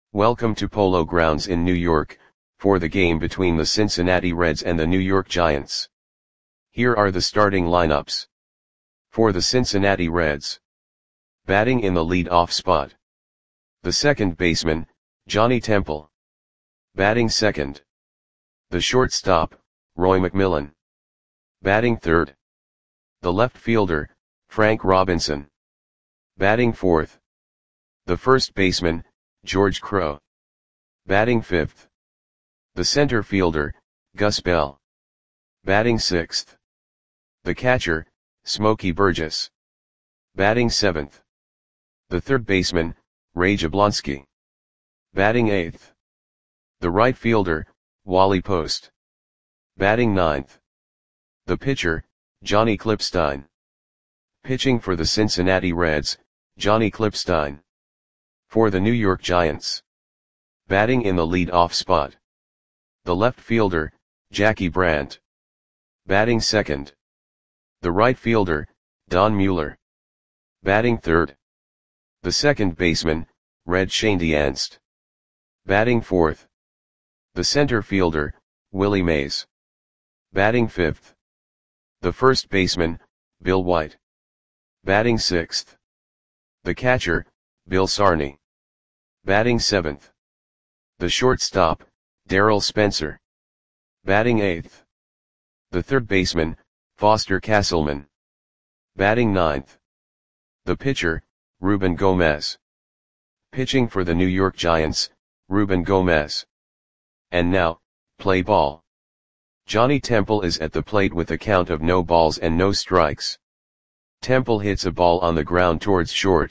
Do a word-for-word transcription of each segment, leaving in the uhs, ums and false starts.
Welcome to Polo Grounds in New York, for the game between the Cincinnati Reds and the New York Giants. Here are the starting lineups. For the Cincinnati Reds. Batting in the lead-off spot. The second baseman, Johnny Temple. Batting second. The shortstop, Roy McMillan. Batting third. The left fielder, Frank Robinson. Batting fourth. The first baseman, George Crowe. Batting fifth. The center fielder, Gus Bell. Batting sixth. The catcher, Smokey Burgess. Batting seventh. The third baseman, Ray Jablonski. Batting eighth. The right fielder, Wally Post. Batting ninth. The pitcher, Johnny Klippstein. Pitching for the Cincinnati Reds, Johnny Klippstein. For the New York Giants. Batting in the lead-off spot. The left fielder, Jackie Brandt. Batting second. The right fielder, Don Mueller. Batting third. The second baseman, Red Schoendienst. Batting fourth. The center fielder, Willie Mays. Batting fifth. The first baseman, Bill White. Batting sixth. The catcher, Bill Sarney. Batting seventh. The shortstop, Darrell Spencer. Batting eighth. The third baseman, Foster Castleman. Batting ninth. The pitcher, Ruben Gomez. Pitching for the New York Giants, Ruben Gomez. And now, play ball. Johnny Temple is at the plate with a count of no balls and no strikes. Temple hits a ball on the ground towards short.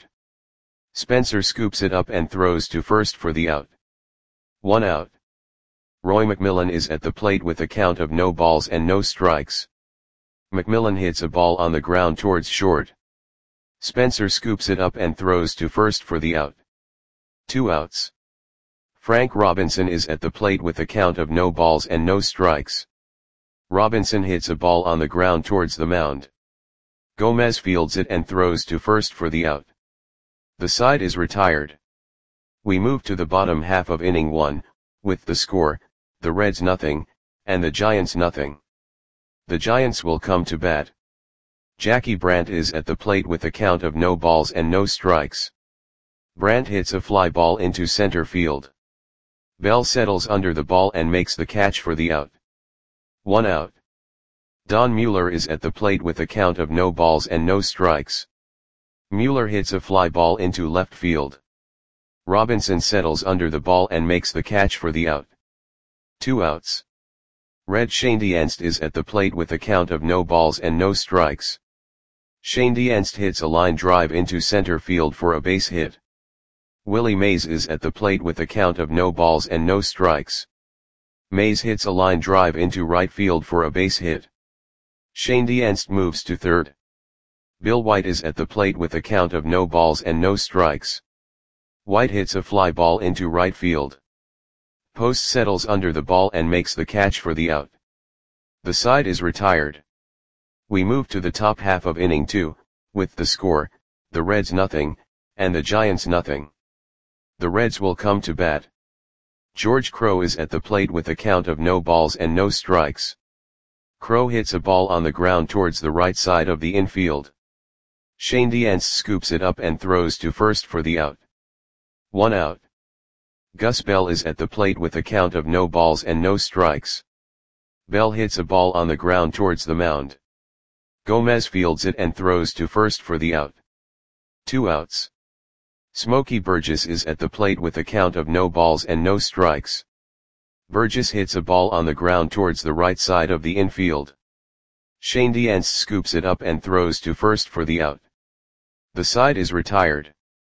Spencer scoops it up and throws to first for the out. One out. Roy McMillan is at the plate with a count of no balls and no strikes. McMillan hits a ball on the ground towards short. Spencer scoops it up and throws to first for the out. Two outs. Frank Robinson is at the plate with a count of no balls and no strikes. Robinson hits a ball on the ground towards the mound. Gomez fields it and throws to first for the out. The side is retired. We move to the bottom half of inning one, with the score, the Reds nothing, and the Giants nothing. The Giants will come to bat. Jackie Brandt is at the plate with a count of no balls and no strikes. Brandt hits a fly ball into center field. Bell settles under the ball and makes the catch for the out. One out. Don Mueller is at the plate with a count of no balls and no strikes. Mueller hits a fly ball into left field. Robinson settles under the ball and makes the catch for the out. Two outs. Red Schoendienst is at the plate with a count of no balls and no strikes. Schoendienst hits a line drive into center field for a base hit. Willie Mays is at the plate with a count of no balls and no strikes. Mays hits a line drive into right field for a base hit. Schoendienst moves to third. Bill White is at the plate with a count of no balls and no strikes. White hits a fly ball into right field. Post settles under the ball and makes the catch for the out. The side is retired. We move to the top half of inning two, with the score, the Reds nothing, and the Giants nothing. The Reds will come to bat. George Crowe is at the plate with a count of no balls and no strikes. Crowe hits a ball on the ground towards the right side of the infield. Schoendienst scoops it up and throws to first for the out. One out. Gus Bell is at the plate with a count of no balls and no strikes. Bell hits a ball on the ground towards the mound. Gomez fields it and throws to first for the out. Two outs. Smokey Burgess is at the plate with a count of no balls and no strikes. Burgess hits a ball on the ground towards the right side of the infield. Schoendienst scoops it up and throws to first for the out. The side is retired.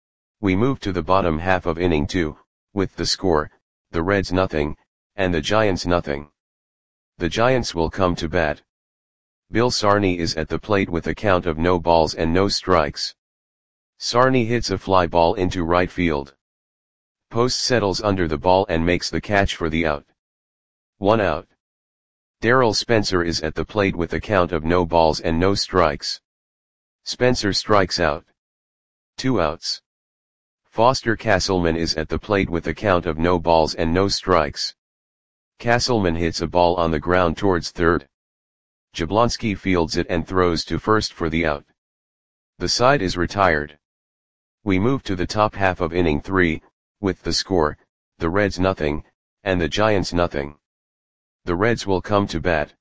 We move to the bottom half of inning two, with the score, the Reds nothing, and the Giants nothing. The Giants will come to bat. Bill Sarney is at the plate with a count of no balls and no strikes. Sarney hits a fly ball into right field. Post settles under the ball and makes the catch for the out. One out. Darrell Spencer is at the plate with a count of no balls and no strikes. Spencer strikes out. Two outs. Foster Castleman is at the plate with a count of no balls and no strikes. Castleman hits a ball on the ground towards third. Jablonski fields it and throws to first for the out. The side is retired. We move to the top half of inning three, with the score, the Reds nothing, and the Giants nothing. The Reds will come to bat.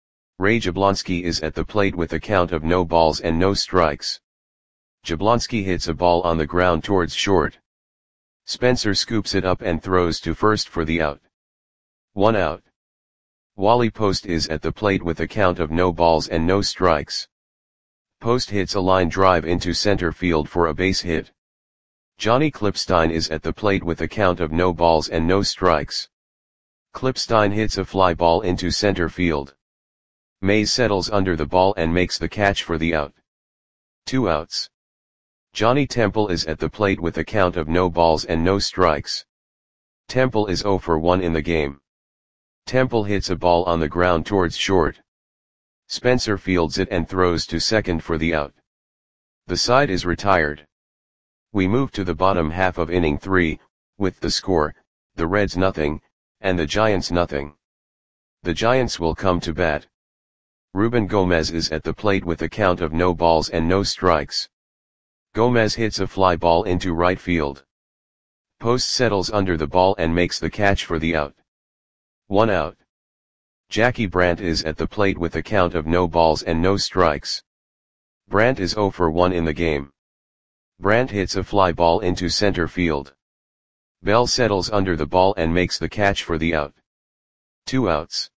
Ray Jablonski is at the plate with a count of no balls and no strikes. Jablonski hits a ball on the ground towards short. Spencer scoops it up and throws to first for the out. One out. Wally Post is at the plate with a count of no balls and no strikes. Post hits a line drive into center field for a base hit. Johnny Klipstein is at the plate with a count of no balls and no strikes. Klipstein hits a fly ball into center field. Mays settles under the ball and makes the catch for the out. Two outs. Johnny Temple is at the plate with a count of no balls and no strikes. Temple is oh for one in the game. Temple hits a ball on the ground towards short. Spencer fields it and throws to second for the out. The side is retired. We move to the bottom half of inning three, with the score, the Reds nothing, and the Giants nothing. The Giants will come to bat. Ruben Gomez is at the plate with a count of no balls and no strikes. Gomez hits a fly ball into right field. Post settles under the ball and makes the catch for the out. One out. Jackie Brandt is at the plate with a count of no balls and no strikes. Brandt is oh for one in the game. Brandt hits a fly ball into center field. Bell settles under the ball and makes the catch for the out. Two outs.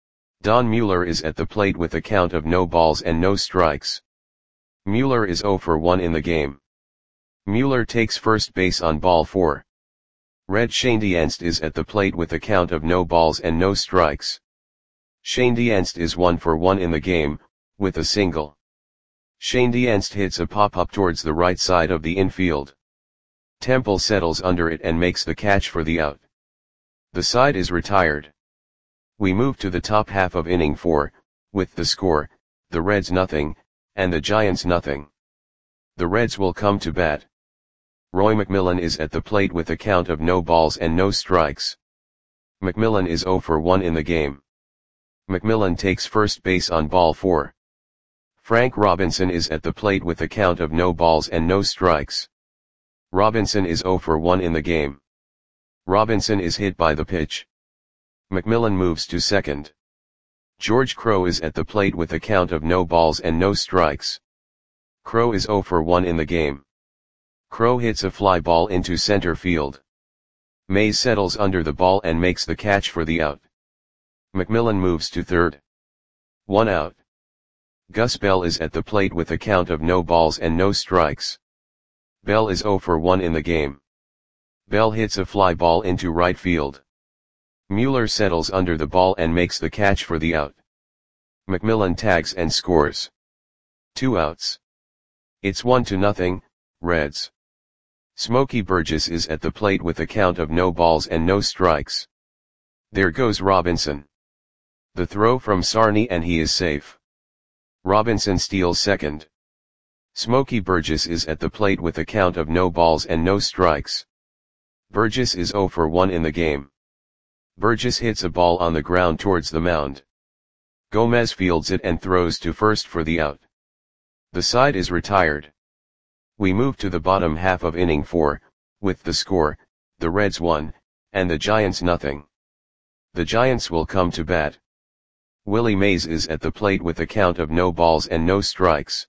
Don Mueller is at the plate with a count of no balls and no strikes. Mueller is oh for one in the game. Mueller takes first base on ball four. Red Schoendienst is at the plate with a count of no balls and no strikes. Schoendienst is one for one in the game, with a single. Schoendienst hits a pop-up towards the right side of the infield. Temple settles under it and makes the catch for the out. The side is retired. We move to the top half of inning four, with the score, the Reds nothing, and the Giants nothing. The Reds will come to bat. Roy McMillan is at the plate with a count of no balls and no strikes. McMillan is oh for one in the game. McMillan takes first base on ball four. Frank Robinson is at the plate with a count of no balls and no strikes. Robinson is oh for one in the game. Robinson is hit by the pitch. McMillan moves to second. George Crowe is at the plate with a count of no balls and no strikes. Crowe is oh for one in the game. Crowe hits a fly ball into center field. Mays settles under the ball and makes the catch for the out. McMillan moves to third. One out. Gus Bell is at the plate with a count of no balls and no strikes. Bell is oh for one in the game. Bell hits a fly ball into right field. Mueller settles under the ball and makes the catch for the out. McMillan tags and scores. Two outs. It's one to nothing, Reds. Smokey Burgess is at the plate with a count of no balls and no strikes. There goes Robinson. The throw from Sarney and he is safe. Robinson steals second. Smokey Burgess is at the plate with a count of no balls and no strikes. Burgess is oh for one in the game. Burgess hits a ball on the ground towards the mound. Gomez fields it and throws to first for the out. The side is retired. We move to the bottom half of inning four, with the score, the Reds one, and the Giants nothing. The Giants will come to bat. Willie Mays is at the plate with a count of no balls and no strikes.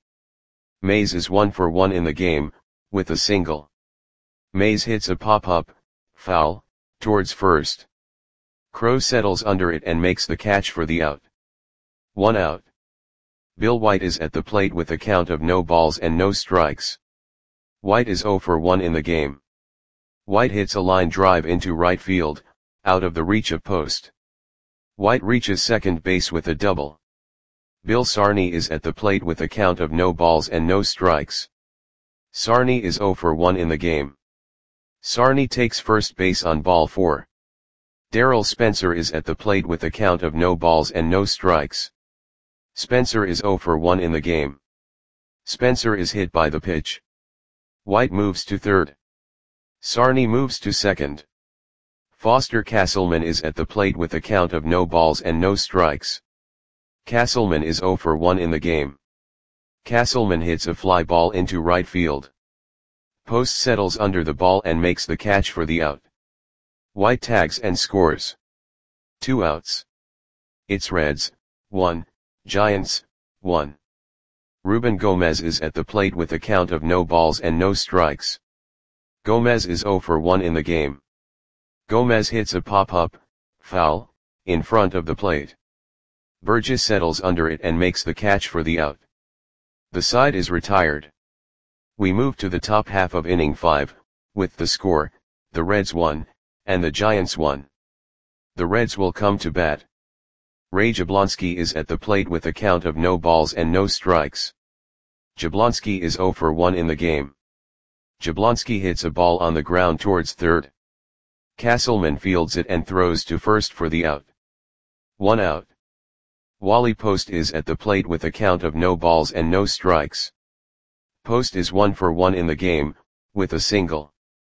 Mays is one for one in the game, with a single. Mays hits a pop-up, foul, towards first. Crowe settles under it and makes the catch for the out. One out. Bill White is at the plate with a count of no balls and no strikes. White is oh for one in the game. White hits a line drive into right field, out of the reach of Post. White reaches second base with a double. Bill Sarney is at the plate with a count of no balls and no strikes. Sarney is oh for one in the game. Sarney takes first base on ball four. Darrell Spencer is at the plate with a count of no balls and no strikes. Spencer is oh for one in the game. Spencer is hit by the pitch. White moves to third. Sarney moves to second. Foster Castleman is at the plate with a count of no balls and no strikes. Castleman is zero for one in the game. Castleman hits a fly ball into right field. Post settles under the ball and makes the catch for the out. White tags and scores. Two outs. It's Reds, one, Giants, one. Ruben Gomez is at the plate with a count of no balls and no strikes. Gomez is zero for one in the game. Gomez hits a pop-up, foul, in front of the plate. Burgess settles under it and makes the catch for the out. The side is retired. We move to the top half of inning five, with the score, the Reds won, and the Giants won. The Reds will come to bat. Ray Jablonski is at the plate with a count of no balls and no strikes. Jablonski is zero for one in the game. Jablonski hits a ball on the ground towards third. Castleman fields it and throws to first for the out. One out. Wally Post is at the plate with a count of no balls and no strikes. Post is one for one in the game, with a single.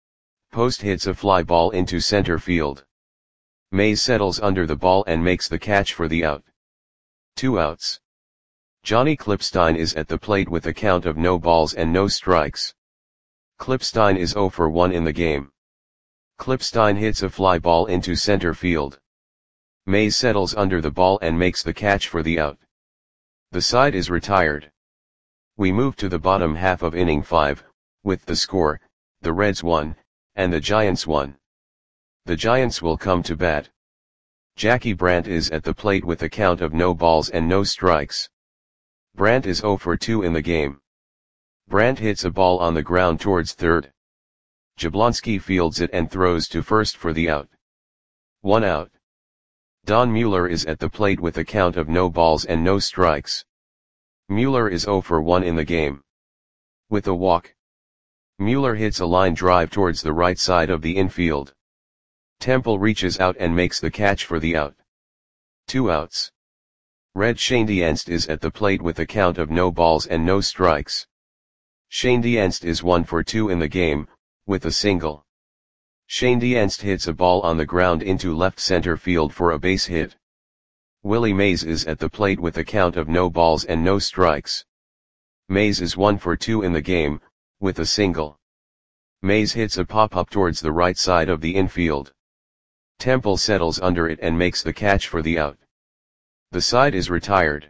Post hits a fly ball into center field. Mays settles under the ball and makes the catch for the out. Two outs. Johnny Klipstein is at the plate with a count of no balls and no strikes. Klipstein is zero for one in the game. Klipstein hits a fly ball into center field. Mays settles under the ball and makes the catch for the out. The side is retired. We move to the bottom half of inning five, with the score, the Reds won, and the Giants won. The Giants will come to bat. Jackie Brandt is at the plate with a count of no balls and no strikes. Brandt is zero for two in the game. Brandt hits a ball on the ground towards third. Jablonski fields it and throws to first for the out. One out. Don Mueller is at the plate with a count of no balls and no strikes. Mueller is zero for one in the game. With a walk. Mueller hits a line drive towards the right side of the infield. Temple reaches out and makes the catch for the out. Two outs. Red Schoendienst is at the plate with a count of no balls and no strikes. Schoendienst is one for two in the game, with a single. Schoendienst hits a ball on the ground into left center field for a base hit. Willie Mays is at the plate with a count of no balls and no strikes. Mays is one for two in the game, with a single. Mays hits a pop-up towards the right side of the infield. Temple settles under it and makes the catch for the out. The side is retired.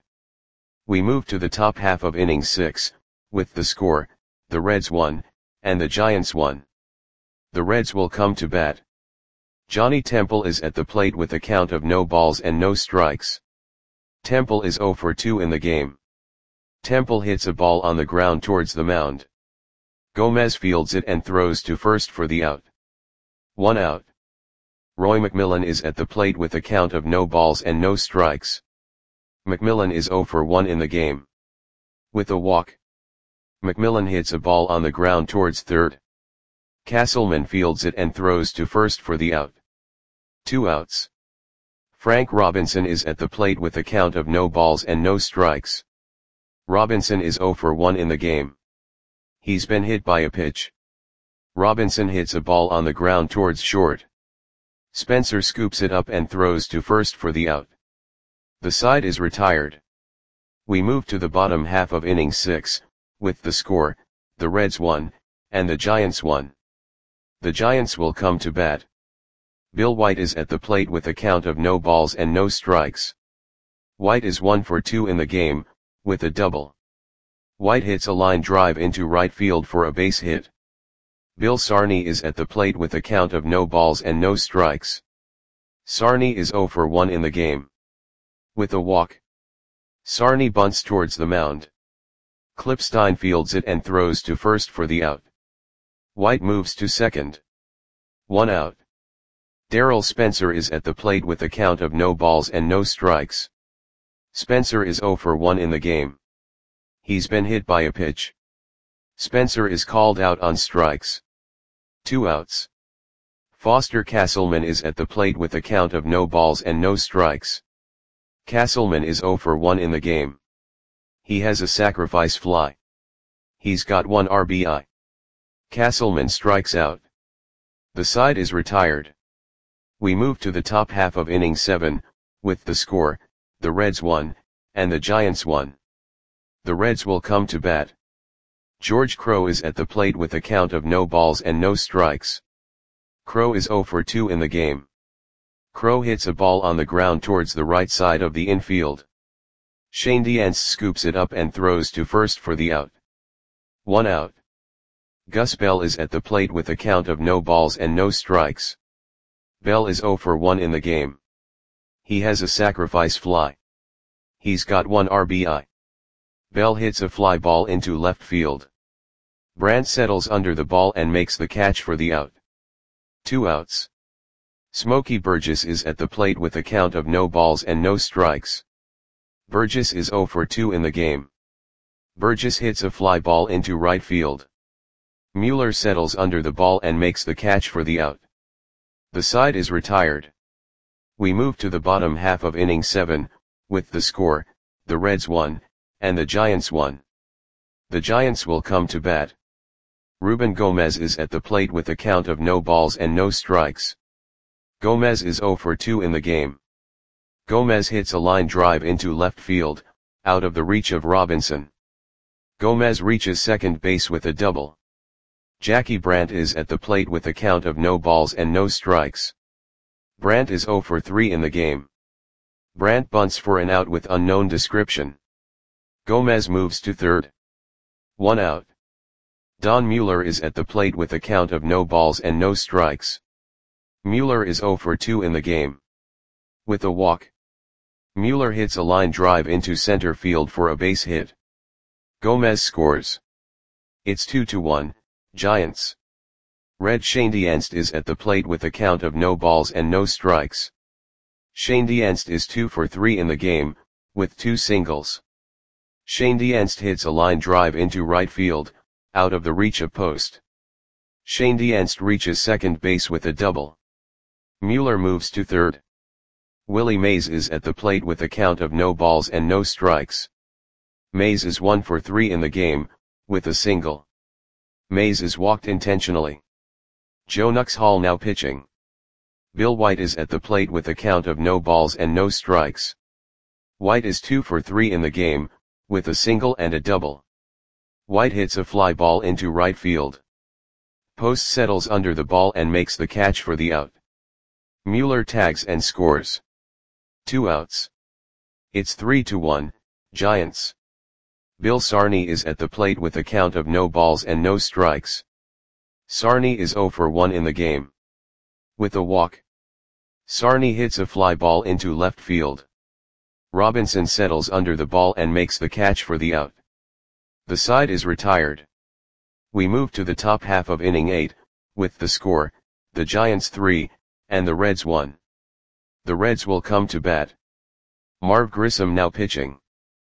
We move to the top half of inning six, with the score, the Reds won, and the Giants won. The Reds will come to bat. Johnny Temple is at the plate with a count of no balls and no strikes. Temple is zero for two in the game. Temple hits a ball on the ground towards the mound. Gomez fields it and throws to first for the out. One out. Roy McMillan is at the plate with a count of no balls and no strikes. McMillan is zero for one in the game. With a walk. McMillan hits a ball on the ground towards third. Castleman fields it and throws to first for the out. Two outs. Frank Robinson is at the plate with a count of no balls and no strikes. Robinson is zero for one in the game. He's been hit by a pitch. Robinson hits a ball on the ground towards short. Spencer scoops it up and throws to first for the out. The side is retired. We move to the bottom half of inning six, with the score, the Reds won, and the Giants won. The Giants will come to bat. Bill White is at the plate with a count of no balls and no strikes. White is one for two in the game, with a double. White hits a line drive into right field for a base hit. Bill Sarney is at the plate with a count of no balls and no strikes. Sarney is zero for one in the game. With a walk. Sarney bunts towards the mound. Klipstein fields it and throws to first for the out. White moves to second. One out. Darrell Spencer is at the plate with a count of no balls and no strikes. Spencer is zero for one in the game. He's been hit by a pitch. Spencer is called out on strikes. Two outs. Foster Castleman is at the plate with a count of no balls and no strikes. Castleman is zero for one in the game. He has a sacrifice fly. He's got one R B I. Castleman strikes out. The side is retired. We move to the top half of inning seven, with the score, the Reds one, and the Giants one. The Reds will come to bat. George Crowe is at the plate with a count of no balls and no strikes. Crowe is oh for two in the game. Crowe hits a ball on the ground towards the right side of the infield. Shane Diance scoops it up and throws to first for the out. One out. Gus Bell is at the plate with a count of no balls and no strikes. Bell is oh for one in the game. He has a sacrifice fly. He's got one R B I. Bell hits a fly ball into left field. Brandt settles under the ball and makes the catch for the out. Two outs. Smokey Burgess is at the plate with a count of no balls and no strikes. Burgess is oh for two in the game. Burgess hits a fly ball into right field. Mueller settles under the ball and makes the catch for the out. The side is retired. We move to the bottom half of inning seven, with the score, the Reds one, and the Giants one. The Giants will come to bat. Ruben Gomez is at the plate with a count of no balls and no strikes. Gomez is oh for two in the game. Gomez hits a line drive into left field, out of the reach of Robinson. Gomez reaches second base with a double. Jackie Brandt is at the plate with a count of no balls and no strikes. Brandt is oh for three in the game. Brandt bunts for an out with unknown description. Gomez moves to third. One out. Don Mueller is at the plate with a count of no balls and no strikes. Mueller is oh for two in the game. With a walk. Mueller hits a line drive into center field for a base hit. Gomez scores. It's two to one, Giants. Red Shane Diance is at the plate with a count of no balls and no strikes. Shane Diance is two for three in the game, with two singles. Shane Diance hits a line drive into right field, out of the reach of post. Shane Diance reaches second base with a double. Mueller moves to third. Willie Mays is at the plate with a count of no balls and no strikes. Mays is one for three in the game, with a single. Mays is walked intentionally. Joe Nuxhall now pitching. Bill White is at the plate with a count of no balls and no strikes. White is two for three in the game, with a single and a double. White hits a fly ball into right field. Post settles under the ball and makes the catch for the out. Mueller tags and scores. Two outs. It's three to one, Giants. Bill Sarney is at the plate with a count of no balls and no strikes. Sarney is oh for one in the game. With a walk. Sarney hits a fly ball into left field. Robinson settles under the ball and makes the catch for the out. The side is retired. We move to the top half of inning eight, with the score, the Giants three, and the Reds one. The Reds will come to bat. Marv Grissom now pitching.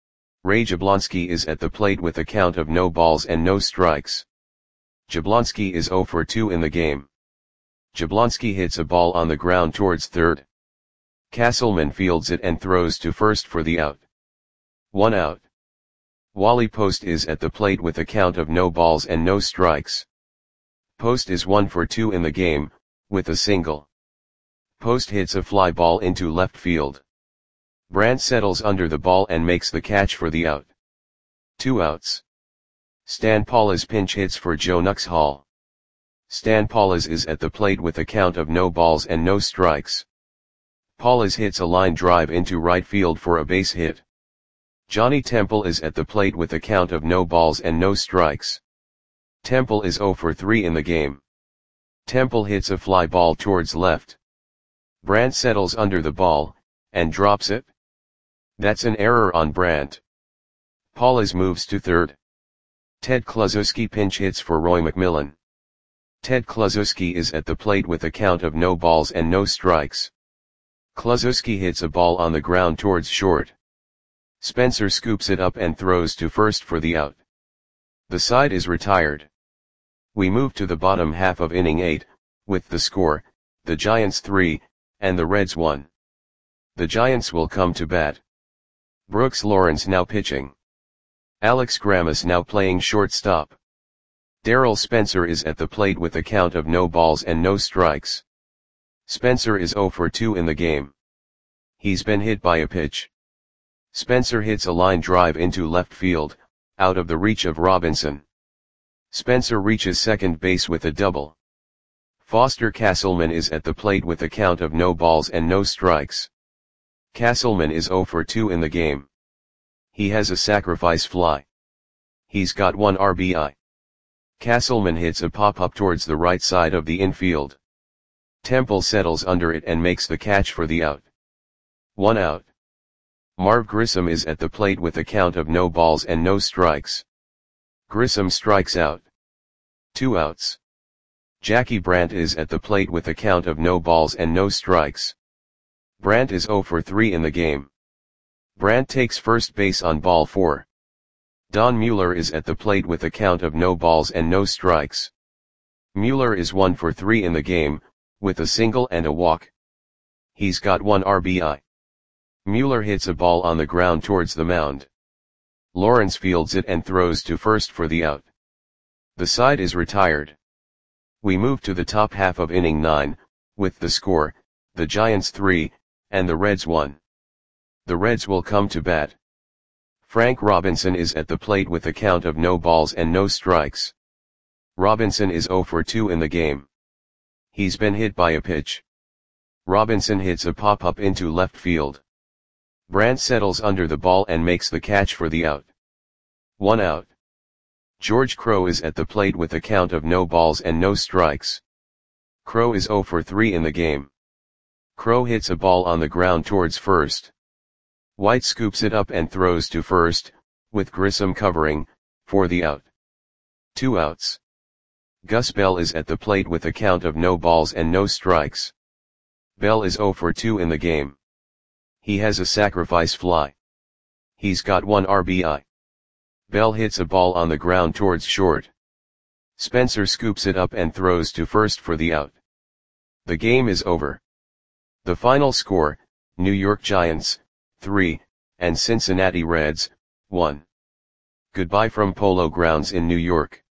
Ray Jablonski is at the plate with a count of no balls and no strikes. Jablonski is oh for two in the game. Jablonski hits a ball on the ground towards third. Castleman fields it and throws to first for the out. One out. Wally Post is at the plate with a count of no balls and no strikes. Post is one for two in the game, with a single. Post hits a fly ball into left field. Brandt settles under the ball and makes the catch for the out. Two outs. Stan Paulis pinch hits for Joe Nuxhall. Stan Paulis is at the plate with a count of no balls and no strikes. Paulis hits a line drive into right field for a base hit. Johnny Temple is at the plate with a count of no balls and no strikes. Temple is oh for three in the game. Temple hits a fly ball towards left. Brandt settles under the ball, and drops it. That's an error on Brandt. Paulis moves to third. Ted Kluszewski pinch hits for Roy McMillan. Ted Kluszewski is at the plate with a count of no balls and no strikes. Kluszewski hits a ball on the ground towards short. Spencer scoops it up and throws to first for the out. The side is retired. We move to the bottom half of inning eight, with the score, the Giants three, and the Reds one. The Giants will come to bat. Brooks Lawrence now pitching. Alex Grammas now playing shortstop. Darrell Spencer is at the plate with a count of no balls and no strikes. Spencer is zero for two in the game. He's been hit by a pitch. Spencer hits a line drive into left field, out of the reach of Robinson. Spencer reaches second base with a double. Foster Castleman is at the plate with a count of no balls and no strikes. Castleman is zero for two in the game. He has a sacrifice fly. He's got one R B I. Castleman hits a pop-up towards the right side of the infield. Temple settles under it and makes the catch for the out. One out. Marv Grissom is at the plate with a count of no balls and no strikes. Grissom strikes out. Two outs. Jackie Brandt is at the plate with a count of no balls and no strikes. Brandt is zero for three in the game. Brandt takes first base on ball four. Don Mueller is at the plate with a count of no balls and no strikes. Mueller is one for three in the game, with a single and a walk. He's got one R B I. Mueller hits a ball on the ground towards the mound. Lawrence fields it and throws to first for the out. The side is retired. We move to the top half of inning nine, with the score, the Giants three, and the Reds one. The Reds will come to bat. Frank Robinson is at the plate with a count of no balls and no strikes. Robinson is zero for two in the game. He's been hit by a pitch. Robinson hits a pop-up into left field. Brandt settles under the ball and makes the catch for the out. One out. George Crowe is at the plate with a count of no balls and no strikes. Crowe is zero for three in the game. Crowe hits a ball on the ground towards first. White scoops it up and throws to first, with Grissom covering, for the out. Two outs. Gus Bell is at the plate with a count of no balls and no strikes. Bell is zero for two in the game. He has a sacrifice fly. He's got one R B I. Bell hits a ball on the ground towards short. Spencer scoops it up and throws to first for the out. The game is over. The final score, New York Giants, three, and Cincinnati Reds, one. Goodbye from Polo Grounds in New York.